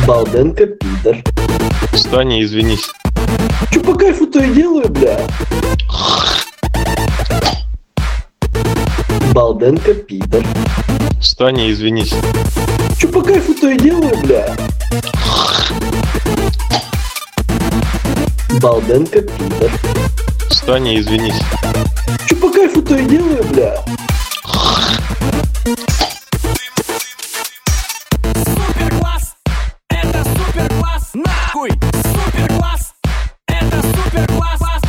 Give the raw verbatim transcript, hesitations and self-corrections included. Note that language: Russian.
Балденка, пидор. Встань и извинись. Чё по кайфу то и делаю, бля? Балденка, пидор. Встань и извинись. Чё по кайфу то и делаю, бля? Балденка, пидор. Встань и извинись. Чё по кайфу то и делаю, бля?